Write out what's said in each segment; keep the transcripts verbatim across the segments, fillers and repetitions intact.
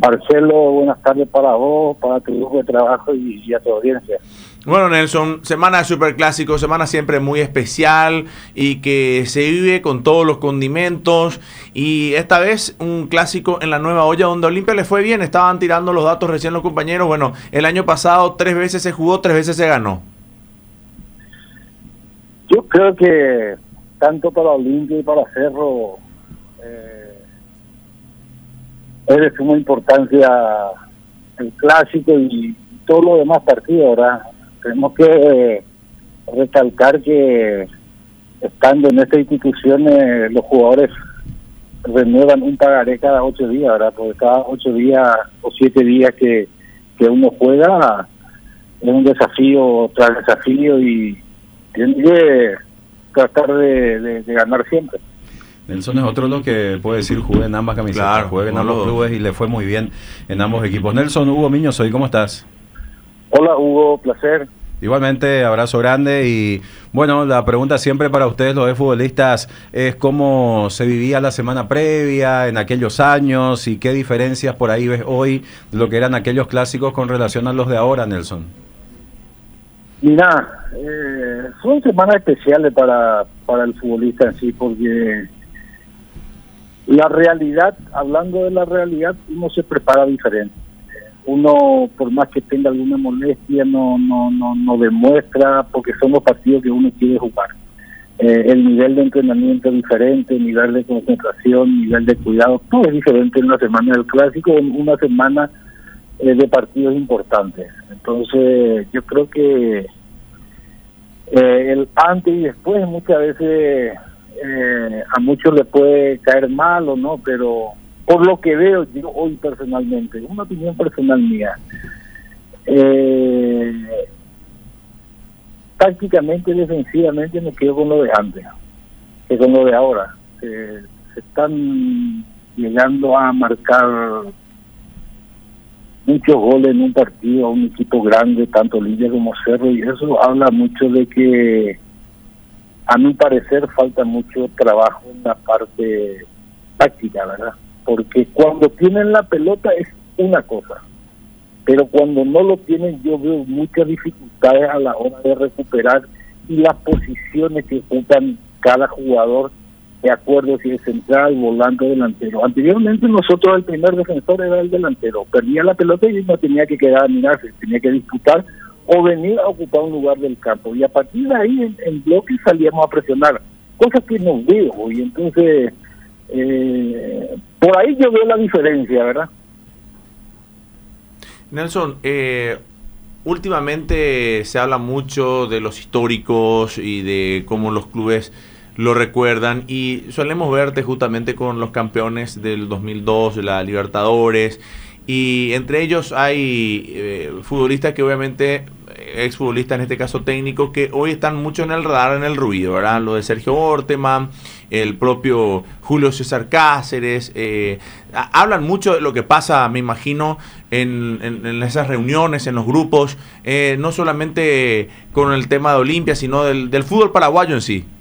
Marcelo, buenas tardes para vos, para tu grupo de trabajo y, y a tu audiencia. Bueno, Nelson, semana de Superclásico, semana siempre muy especial y que se vive con todos los condimentos, y esta vez un clásico en la nueva olla donde a Olimpia le fue bien. Estaban tirando los datos recién los compañeros. Bueno, el año pasado tres veces se jugó, tres veces se ganó. Yo creo que tanto para Olimpia y para Cerro eh, es de suma importancia el clásico y todos los demás partidos, ¿verdad? Tenemos que eh, recalcar que estando en esta institución eh, los jugadores renuevan un pagaré cada ocho días, ¿verdad? Porque cada ocho días o siete días que, que uno juega es un desafío tras desafío y tiene que tratar de, de, de ganar siempre. Nelson es otro lo que puede decir, jugué en ambas camisetas, claro, jugué en ambos los clubes y le fue muy bien en ambos equipos. Nelson, Hugo Miño soy, ¿cómo estás? Hola Hugo, placer. Igualmente, abrazo grande. Y bueno, la pregunta siempre para ustedes los de futbolistas es cómo se vivía la semana previa en aquellos años y qué diferencias por ahí ves hoy de lo que eran aquellos clásicos con relación a los de ahora, Nelson. Mira, eh, son semanas especiales para, para el futbolista en sí, porque la realidad, hablando de la realidad, uno se prepara diferente. Uno, por más que tenga alguna molestia, no no no no demuestra, porque son los partidos que uno quiere jugar. Eh, el nivel de entrenamiento es diferente, el nivel de concentración, el nivel de cuidado, todo es diferente en una semana del clásico, en una semana eh, de partidos importantes. Entonces, yo creo que eh, el antes y después muchas veces eh, a muchos le puede caer mal o no, pero por lo que veo yo hoy personalmente, una opinión personal mía, eh, tácticamente y defensivamente me quedo con lo de antes que con lo de ahora. Eh, se están llegando a marcar muchos goles en un partido a un equipo grande, tanto Olimpia como Cerro, y eso habla mucho de que, a mi parecer, falta mucho trabajo en la parte táctica, ¿verdad? Porque cuando tienen la pelota es una cosa, pero cuando no lo tienen yo veo muchas dificultades a la hora de recuperar y las posiciones que ocupan cada jugador, de acuerdo si es central, volante o delantero. Anteriormente nosotros el primer defensor era el delantero, perdía la pelota y no tenía que quedar a mirarse, tenía que disputar o venir a ocupar un lugar del campo, y a partir de ahí en, en bloque salíamos a presionar, cosas que no veo, y entonces eh, por ahí yo veo la diferencia, ¿verdad? Nelson, eh, últimamente se habla mucho de los históricos y de cómo los clubes lo recuerdan, y solemos verte justamente con los campeones del dos mil dos, de la Libertadores, y entre ellos hay eh, futbolistas que obviamente, exfutbolistas en este caso técnicos, que hoy están mucho en el radar, en el ruido, ¿verdad? Lo de Sergio Orteman, el propio Julio César Cáceres, eh, hablan mucho de lo que pasa, me imagino, en, en, en esas reuniones, en los grupos, eh, no solamente con el tema de Olimpia, sino del, del fútbol paraguayo en sí.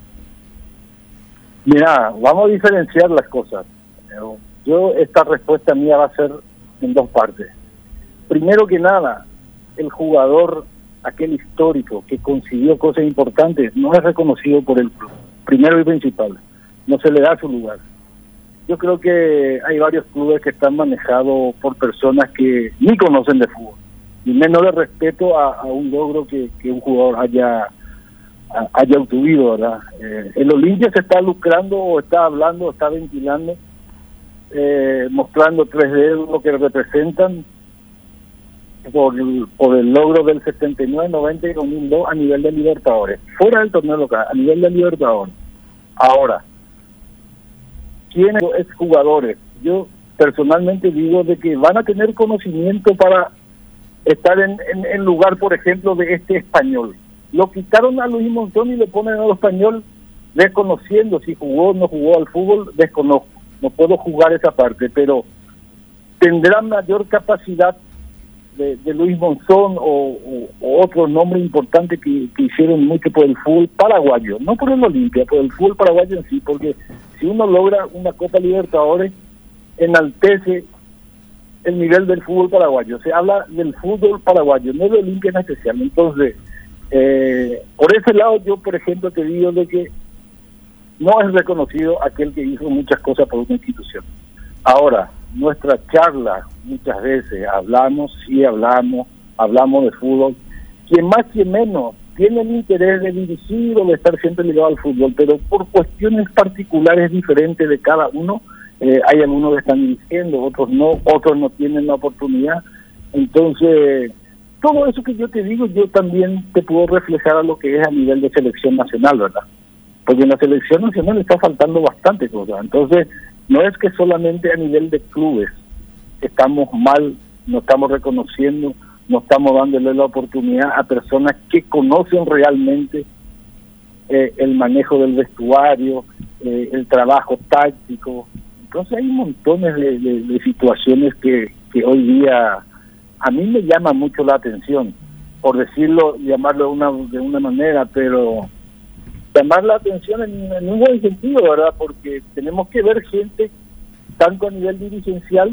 Mira, vamos a diferenciar las cosas. Yo, esta respuesta mía va a ser en dos partes. Primero que nada, el jugador, aquel histórico que consiguió cosas importantes, no es reconocido por el club. Primero y principal, no se le da su lugar. Yo creo que hay varios clubes que están manejados por personas que ni conocen de fútbol, y menos de respeto a, a un logro que, que un jugador haya haya obtenido, ¿verdad? Eh, el Olimpia se está lucrando o está hablando, o está ventilando, eh, mostrando tres dedos lo que representan por, por el logro del setenta y nueve, noventa y dos mil dos a nivel de Libertadores, fuera del torneo local, a nivel de Libertadores. Ahora, ¿quiénes son exjugadores? Yo personalmente digo de que van a tener conocimiento para estar en, en, en lugar, por ejemplo, de este Español. Lo quitaron a Luis Monzón y le ponen a los Español, desconociendo si jugó o no jugó al fútbol, desconozco, no puedo jugar esa parte, pero tendrá mayor capacidad de, de Luis Monzón o, o, o otro nombre importante que, que hicieron mucho por el fútbol paraguayo, no por el Olimpia, por el fútbol paraguayo en sí, porque si uno logra una Copa Libertadores, enaltece el nivel del fútbol paraguayo. Se habla del fútbol paraguayo, no de Olimpia en especial. Entonces, eh, por ese lado yo, por ejemplo, te digo de que no es reconocido aquel que hizo muchas cosas por una institución. Ahora, nuestra charla, muchas veces hablamos, sí hablamos, hablamos de fútbol. Quien más, quien menos, tiene el interés de dirigir o de estar siempre ligado al fútbol, pero por cuestiones particulares diferentes de cada uno, eh, hay algunos que están dirigiendo, otros no, otros no tienen la oportunidad. Entonces, todo eso que yo te digo, yo también te puedo reflejar a lo que es a nivel de selección nacional, ¿verdad? Porque en la selección nacional está faltando bastante cosas. Entonces, no es que solamente a nivel de clubes estamos mal, no estamos reconociendo, no estamos dándole la oportunidad a personas que conocen realmente eh, el manejo del vestuario, eh, el trabajo táctico. Entonces hay montones de, de, de situaciones que, que hoy día a mí me llama mucho la atención, por decirlo, llamarlo de una, de una manera, pero llamar la atención en, en un buen sentido, ¿verdad? Porque tenemos que ver gente, tanto a nivel dirigencial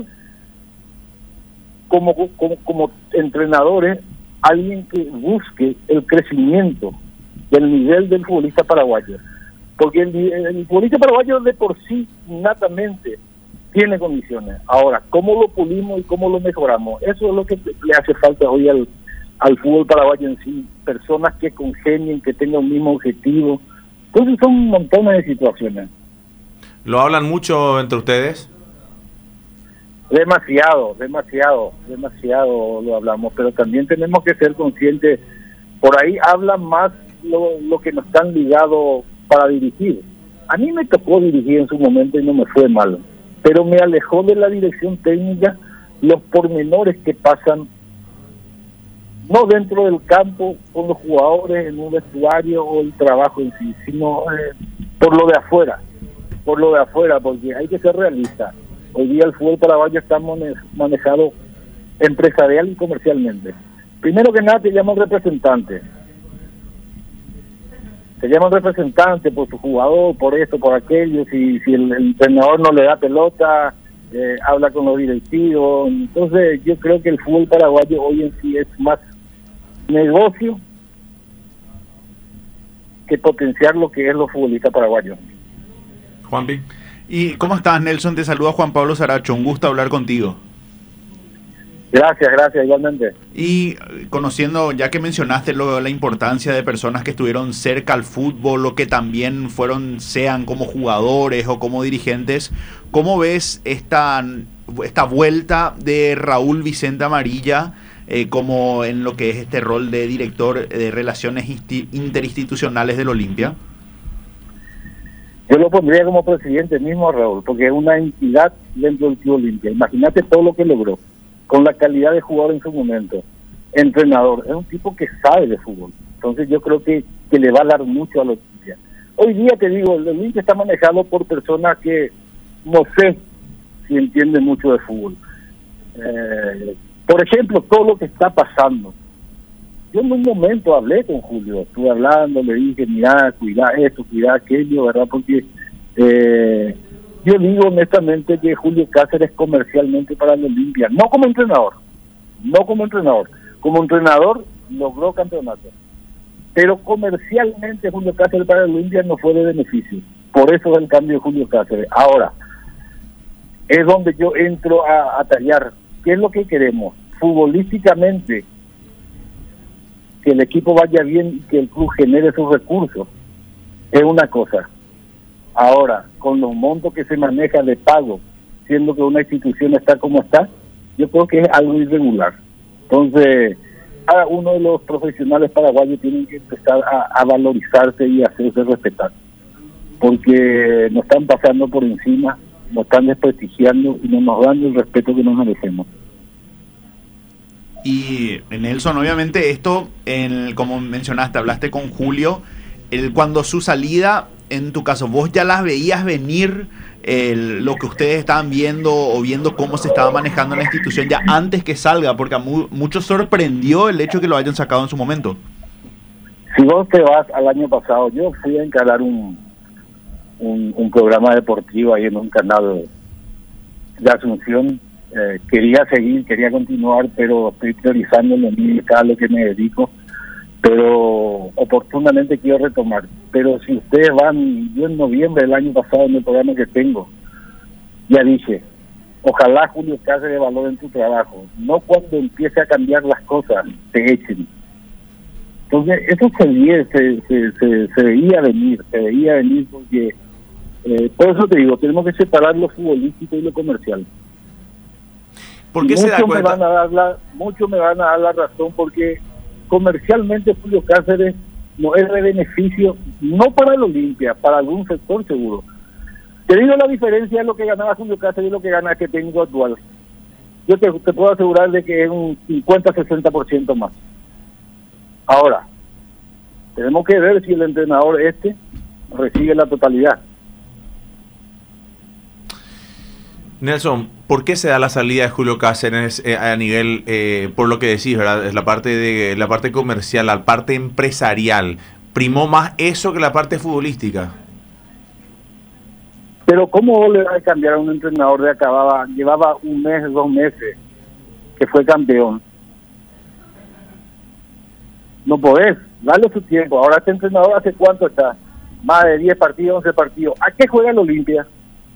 como, como, como entrenadores, alguien que busque el crecimiento del nivel del futbolista paraguayo. Porque el, el futbolista paraguayo de por sí, natamente, tiene condiciones. Ahora, ¿cómo lo pulimos y cómo lo mejoramos? Eso es lo que le hace falta hoy al, al fútbol paraguayo en sí. Personas que congenien, que tengan un mismo objetivo. Entonces son un montón de situaciones. ¿Lo hablan mucho entre ustedes? Demasiado, demasiado, demasiado lo hablamos, pero también tenemos que ser conscientes, por ahí hablan más lo, lo que nos están ligados para dirigir. A mí me tocó dirigir en su momento y no me fue mal, pero me alejó de la dirección técnica los pormenores que pasan, no dentro del campo con los jugadores en un vestuario o el trabajo en sí, sino eh, por lo de afuera, por lo de afuera, porque hay que ser realista. Hoy día el fútbol paraguayo está manejado empresarial y comercialmente. Primero que nada te llaman representante. Te llaman representante por su jugador, por esto, por aquello. Si, si el, el entrenador no le da pelota, eh, habla con los directivos. Entonces yo creo que el fútbol paraguayo hoy en sí es más negocio que potenciar lo que es los futbolistas paraguayos. Juanpi. ¿Y cómo estás, Nelson? Te saluda Juan Pablo Saracho, un gusto hablar contigo. Gracias, gracias, igualmente. Y conociendo, ya que mencionaste lo, la importancia de personas que estuvieron cerca al fútbol o que también fueron, sean como jugadores o como dirigentes, ¿cómo ves esta, esta vuelta de Raúl Vicente Amarilla eh, como en lo que es este rol de director de Relaciones Interinstitucionales del Olimpia? Yo lo pondría como presidente mismo a Raúl, porque es una entidad dentro del Club Olimpia. Imagínate todo lo que logró, con la calidad de jugador en su momento. Entrenador, es un tipo que sabe de fútbol. Entonces yo creo que, que le va a dar mucho a la Olimpia. Hoy día te digo, el Olimpia está manejado por personas que no sé si entienden mucho de fútbol. Eh, por ejemplo, todo lo que está pasando. Yo en un momento hablé con Julio, estuve hablando, le dije, mira, cuida esto, cuida aquello, ¿verdad? Porque eh, yo digo honestamente que Julio Cáceres comercialmente para el Olimpia, no como entrenador, no como entrenador, como entrenador logró campeonato, pero comercialmente Julio Cáceres para el Olimpia no fue de beneficio, por eso es el cambio de Julio Cáceres. Ahora, es donde yo entro a, a tallar, ¿qué es lo que queremos? Futbolísticamente, que el equipo vaya bien y que el club genere sus recursos, es una cosa. Ahora, con los montos que se maneja de pago, siendo que una institución está como está, yo creo que es algo irregular. Entonces, cada uno de los profesionales paraguayos tienen que empezar a, a valorizarse y a hacerse respetar, porque nos están pasando por encima, nos están desprestigiando y no nos dan el respeto que nos merecemos. Y Nelson, obviamente esto, en, como mencionaste, hablaste con Julio, el, cuando su salida, en tu caso, vos ya las veías venir, el, lo que ustedes estaban viendo o viendo cómo se estaba manejando la institución ya antes que salga, porque a mu muchos sorprendió el hecho que lo hayan sacado en su momento. Si vos te vas al año pasado, yo fui a encarar un, un, un programa deportivo ahí en un canal de Asunción, Eh, quería seguir, quería continuar, pero estoy priorizando en mí cada lo que me dedico, pero oportunamente quiero retomar. Pero si ustedes van, yo en noviembre del año pasado en el programa que tengo, ya dije, ojalá Julio Cáceres valore en tu trabajo, no cuando empiece a cambiar las cosas, te echen. Entonces, eso se, se, se, se, se veía venir, se veía venir porque, eh, por eso te digo, tenemos que separar lo futbolístico y lo comercial. ¿Por qué se da Muchos me cuenta? van a dar la, muchos me van a dar la razón porque comercialmente Julio Cáceres no es de beneficio, no para el Olimpia, para algún sector seguro. Te digo la diferencia de lo que ganaba Julio Cáceres y lo que gana que tengo actual. Yo te, te puedo asegurar de que es un cincuenta a sesenta por ciento más. Ahora, tenemos que ver si el entrenador este recibe la totalidad. Nelson, ¿por qué se da la salida de Julio Cáceres eh, a nivel, eh, por lo que decís, ¿verdad? Es la parte de la parte comercial, la parte empresarial. ¿Primó más eso que la parte futbolística? Pero ¿cómo le va a cambiar a un entrenador de acababa, llevaba un mes, dos meses, que fue campeón? No podés, dale su tiempo. Ahora este entrenador ¿hace cuánto está? Más de diez partidos, once partidos. ¿A qué juega el Olimpia?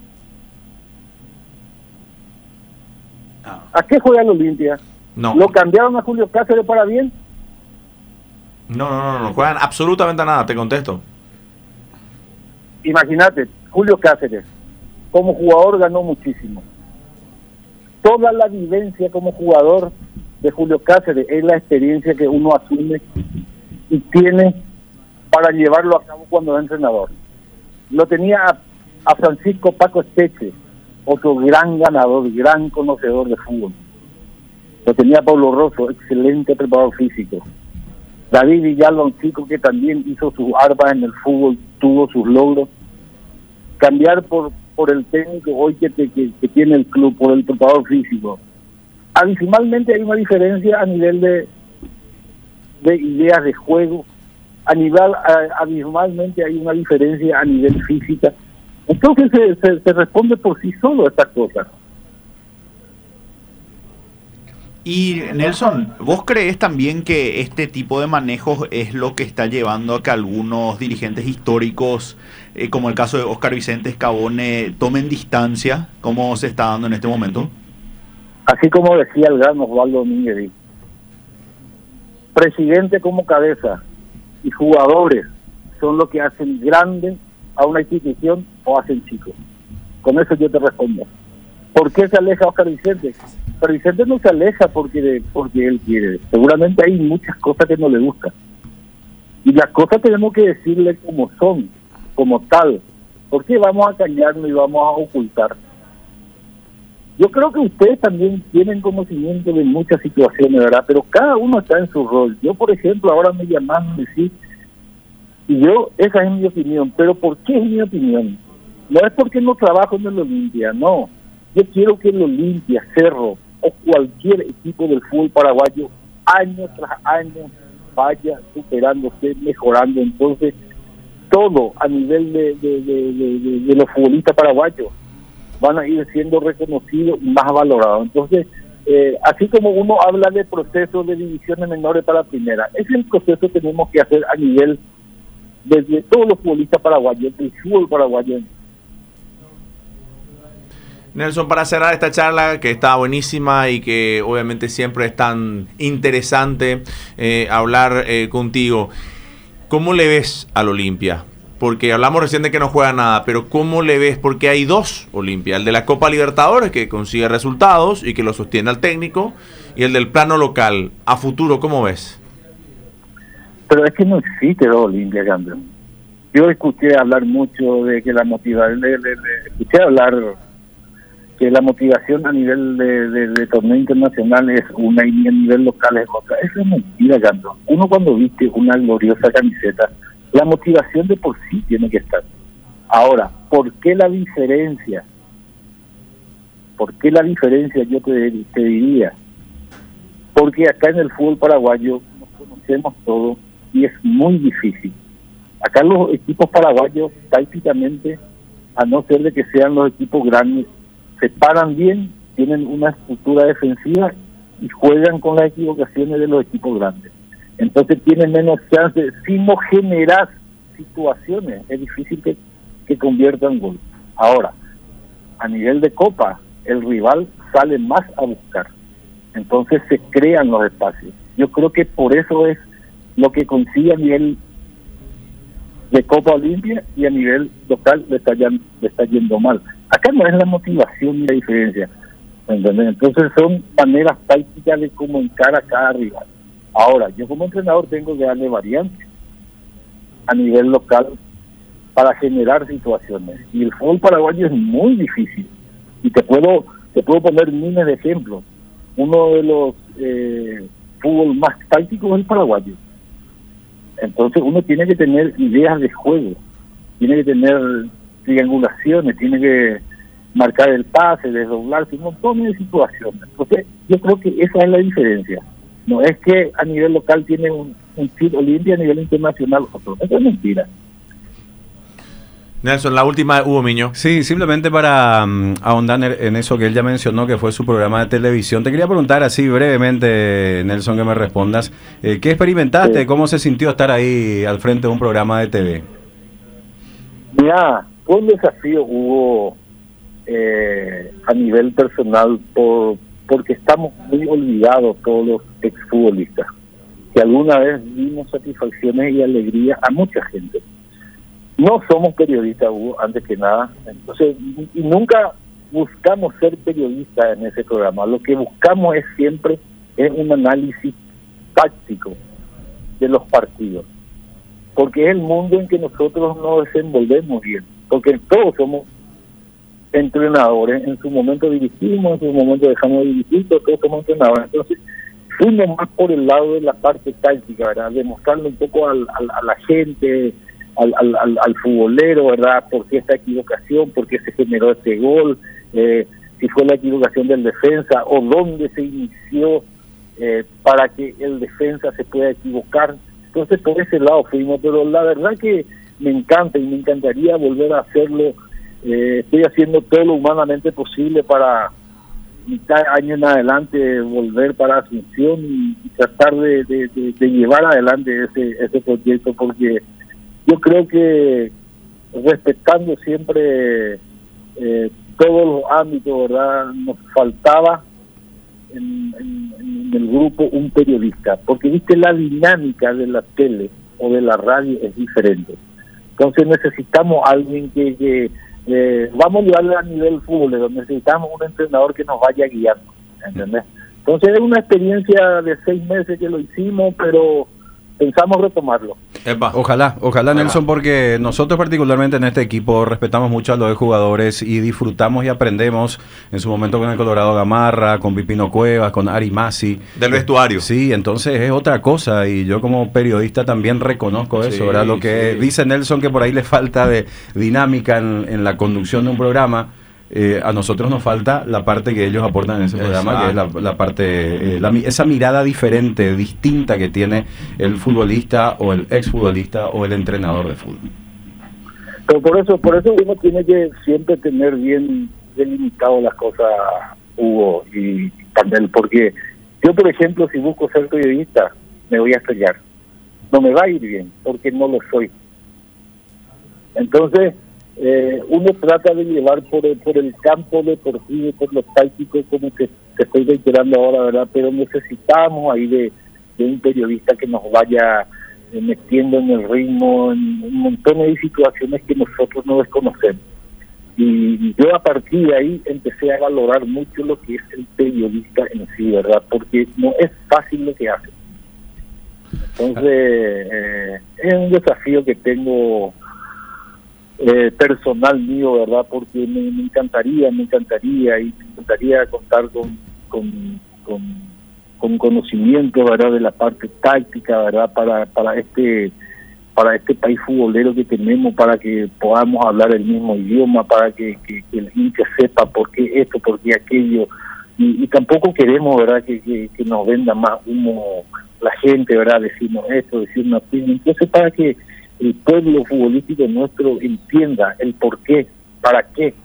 ¿A qué juega el Olimpia? No. ¿Lo cambiaron a Julio Cáceres para bien? No, no, no, no juegan absolutamente nada, te contesto. Imagínate, Julio Cáceres, como jugador ganó muchísimo. Toda la vivencia como jugador de Julio Cáceres es la experiencia que uno asume y tiene para llevarlo a cabo cuando es entrenador. Lo tenía a, a Francisco Paco Esteche, otro gran ganador, gran conocedor de fútbol. Lo tenía a Pablo Rosso, excelente preparador físico. David Villalba, un chico que también hizo sus armas en el fútbol, tuvo sus logros. Cambiar por por el técnico hoy que, te, que, que tiene el club, por el preparador físico. Adicionalmente hay una diferencia a nivel de, de ideas de juego, a nivel, a, abismalmente hay una diferencia a nivel física. Entonces se, se, se responde por sí solo a estas cosas. Y Nelson, ¿vos crees también que este tipo de manejos es lo que está llevando a que algunos dirigentes históricos, eh, como el caso de Óscar Vicente Escabone, tomen distancia, como se está dando en este momento? Así como decía el gran Osvaldo Domínguez, presidente como cabeza y jugadores son los que hacen grande a una institución o hacen chico. Con eso yo te respondo. ¿Por qué se aleja Óscar Vicente? Pero Vicente no se aleja porque porque él quiere. Seguramente hay muchas cosas que no le gustan. Y las cosas tenemos que decirle como son, como tal. ¿Por qué vamos a callarnos y vamos a ocultar? Yo creo que ustedes también tienen conocimiento de muchas situaciones, ¿verdad? Pero cada uno está en su rol. Yo, por ejemplo, ahora me llaman y decís, y yo, esa es mi opinión. ¿Pero por qué es mi opinión? No es porque no trabajo en el Olimpia, no. Yo quiero que el Olimpia, Cerro o cualquier equipo del fútbol paraguayo año tras año vaya superándose, mejorando. Entonces, todo a nivel de, de, de, de, de, de los futbolistas paraguayos van a ir siendo reconocidos y más valorados. Entonces, eh, así como uno habla de procesos de divisiones menores para la primera, ese proceso tenemos que hacer a nivel de, de todos los futbolistas paraguayos, del fútbol paraguayo. Nelson, para cerrar esta charla que está buenísima y que obviamente siempre es tan interesante eh, hablar eh, contigo, ¿cómo le ves al Olimpia? Porque hablamos recién de que no juega nada, pero ¿cómo le ves? Porque hay dos Olimpia, el de la Copa Libertadores que consigue resultados y que lo sostiene al técnico, y el del plano local. A futuro, ¿cómo ves? Pero es que no existe dos Olimpia, campeón. Yo escuché hablar mucho de que la motivación, le, le, le, escuché hablar que la motivación a nivel de, de, de torneo internacional es una y a nivel local es otra. Eso es mentira, campeón. Uno cuando viste una gloriosa camiseta, la motivación de por sí tiene que estar. Ahora, ¿por qué la diferencia? ¿Por qué la diferencia? Yo te, te diría, porque acá en el fútbol paraguayo nos conocemos todos y es muy difícil. Acá los equipos paraguayos prácticamente, a no ser de que sean los equipos grandes, se paran bien tienen una estructura defensiva y juegan con las equivocaciones de los equipos grandes. Entonces tienen menos chances. Si no generas situaciones, es difícil que, que conviertan gol. Ahora, a nivel de Copa, el rival sale más a buscar. Entonces se crean los espacios. Yo creo que por eso es lo que consigue a nivel de Copa Olimpia y a nivel local le está, le está yendo mal. Acá no es la motivación ni la diferencia, ¿entendés? Entonces son maneras tácticas de cómo encara a cada rival. Ahora, yo como entrenador tengo que darle variantes a nivel local para generar situaciones. Y el fútbol paraguayo es muy difícil. Y te puedo te puedo poner miles de ejemplos. Uno de los eh, fútbol más tácticos es el paraguayo. Entonces uno tiene que tener ideas de juego, tiene que tener triangulaciones, tiene que marcar el pase, desdoblarse, un montón de situaciones. Entonces yo creo que esa es la diferencia. No es que a nivel local tiene un, un chip Olimpia, a nivel internacional otro. Eso es mentira. Nelson, la última, Hugo Miño. Sí, simplemente para um, ahondar en eso que él ya mencionó, que fue su programa de televisión. Te quería preguntar así brevemente, Nelson, que me respondas. Eh, ¿Qué experimentaste? Sí. ¿Cómo se sintió estar ahí al frente de un programa de T V? Mira, fue un desafío, Hugo, eh, a nivel personal, por porque estamos muy olvidados todos los exfutbolistas, que alguna vez dimos satisfacciones y alegría a mucha gente. No somos periodistas, Hugo, antes que nada, entonces y nunca buscamos ser periodistas en ese programa. Lo que buscamos es siempre es un análisis táctico de los partidos, porque es el mundo en que nosotros nos desenvolvemos bien, porque todos somos entrenadores, en su momento dirigimos, en su momento dejamos de dirigir, todos somos entrenadores. Entonces fuimos más por el lado de la parte táctica, ¿verdad? Demostrarle un poco al, al, a la gente, Al, al, al, al futbolero, ¿verdad? ¿Por qué esta equivocación? ¿Por qué se generó este gol? Eh, si fue la equivocación del defensa o dónde se inició eh, para que el defensa se pueda equivocar. Entonces por ese lado fuimos, pero la verdad que me encanta y me encantaría volver a hacerlo. Eh, estoy haciendo todo lo humanamente posible para mitad año en adelante volver para Asunción y, y tratar de, de, de, de llevar adelante ese, ese proyecto, porque yo creo que respetando siempre eh, todos los ámbitos, ¿verdad? Nos faltaba en, en, en el grupo un periodista, porque viste la dinámica de la tele o de la radio es diferente. Entonces necesitamos alguien que, que eh, vamos a llevarle a nivel fútbol, necesitamos un entrenador que nos vaya guiando, ¿entendés? Entonces es una experiencia de seis meses que lo hicimos, pero pensamos retomarlo. Epa. Ojalá, ojalá, Nelson, porque nosotros particularmente en este equipo respetamos mucho a los jugadores y disfrutamos y aprendemos en su momento con el Colorado Gamarra, con Pipino Cuevas, con Ari Masi. Del vestuario. Sí, entonces es otra cosa y yo como periodista también reconozco eso, sí, ¿verdad? Lo que sí. Dice Nelson, que por ahí le falta de dinámica en, en la conducción de un programa. Eh, a nosotros nos falta la parte que ellos aportan en ese programa, exacto, que es la, la parte, eh, la, esa mirada diferente, distinta que tiene el futbolista o el exfutbolista o el entrenador de fútbol. Pero por eso, por eso uno tiene que siempre tener bien delimitado las cosas, Hugo y Pandel, porque yo, por ejemplo, si busco ser periodista, me voy a estrellar. No me va a ir bien, porque no lo soy. Entonces, Eh, uno trata de llevar por el, por el campo deportivo, por lo táctico, como que te estoy reiterando ahora, ¿verdad? Pero necesitamos ahí de, de un periodista que nos vaya eh, metiendo en el ritmo, en un montón de situaciones que nosotros no desconocemos. Y yo a partir de ahí empecé a valorar mucho lo que es el periodista en sí, ¿verdad? Porque no es fácil lo que hace. Entonces, eh, es un desafío que tengo Eh, personal mío, ¿verdad? Porque me, me encantaría, me encantaría y me encantaría contar con con, con, con conocimiento, ¿verdad? De la parte táctica, ¿verdad? Para para este para este país futbolero que tenemos, para que podamos hablar el mismo idioma, para que, que, que el hincha sepa por qué esto, por qué aquello. Y, y tampoco queremos, ¿verdad? Que, que, que nos venda más humo la gente, ¿verdad? Decirnos esto, decirnos aquello. Entonces, para que el pueblo futbolístico nuestro entienda el por qué, para qué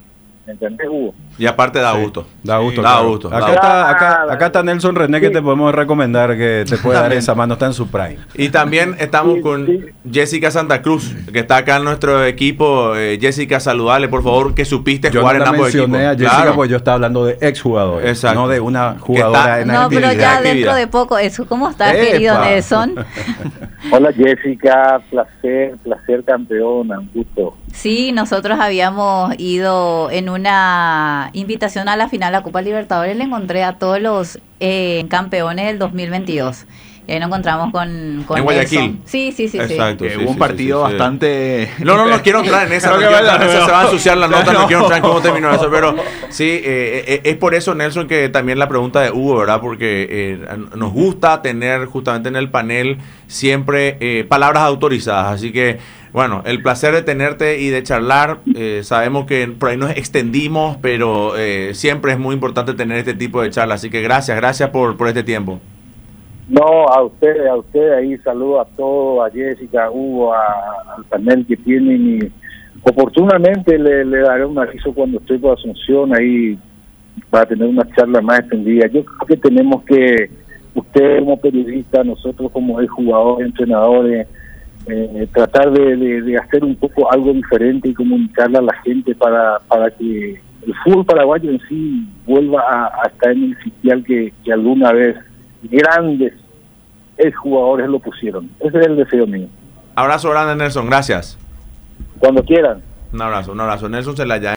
¿me entendés, Hugo? Y aparte da Sí, gusto. Da gusto. Da claro. gusto. Acá, da está, acá, gusto. acá está Nelson René, que Sí. te podemos recomendar que te puede dar esa mano, está en su prime. Y también estamos Sí, con sí. Jessica Santa Cruz, que está acá en nuestro equipo. Eh, Jessica, saludale, por favor, que supiste Yo jugar no en la ambos equipos. mencioné a Jessica Claro. porque yo estaba hablando de exjugadores, Exacto. no de una Que jugadora está- en No, pero actividad, ya actividad. dentro de poco eso. ¿Cómo estás, Epa. querido Nelson? Hola Jessica, placer, placer campeona, un gusto. Sí, nosotros habíamos ido en una invitación a la final de la Copa Libertadores. Le encontré a todos los eh, campeones del dos mil veintidós. Y ahí nos encontramos con, con En Guayaquil. Nelson. Sí, sí, sí. sí. Exacto. Que sí, hubo un sí, partido sí, sí. bastante... No, no, no quiero entrar en esa, no Creo que quiero entrar en vaya, esa, se va a ensuciar la nota, no, no. quiero entrar en cómo terminó eso, pero sí, eh, eh, es por eso, Nelson, que también la pregunta de Hugo, ¿verdad? Porque eh, nos gusta tener justamente en el panel siempre eh, palabras autorizadas, así que, bueno, el placer de tenerte y de charlar, eh, sabemos que por ahí nos extendimos, pero eh, siempre es muy importante tener este tipo de charlas, así que gracias, gracias por, por este tiempo. No, a ustedes, a ustedes ahí saludo a todos, a Jessica, a Hugo, a- al panel que tienen y oportunamente le, le daré un aviso cuando estoy por Asunción ahí para tener una charla más extendida. Yo creo que tenemos que, ustedes como periodistas, nosotros como jugadores, entrenadores, eh, tratar de, de, de hacer un poco algo diferente y comunicarle a la gente para, para que el fútbol paraguayo en sí vuelva a, a estar en el sitial que, que alguna vez grandes exjugadores lo pusieron. Ese es el deseo mío. Abrazo grande, Nelson, gracias. Cuando quieran. Un abrazo, un abrazo. Nelson Zelaya.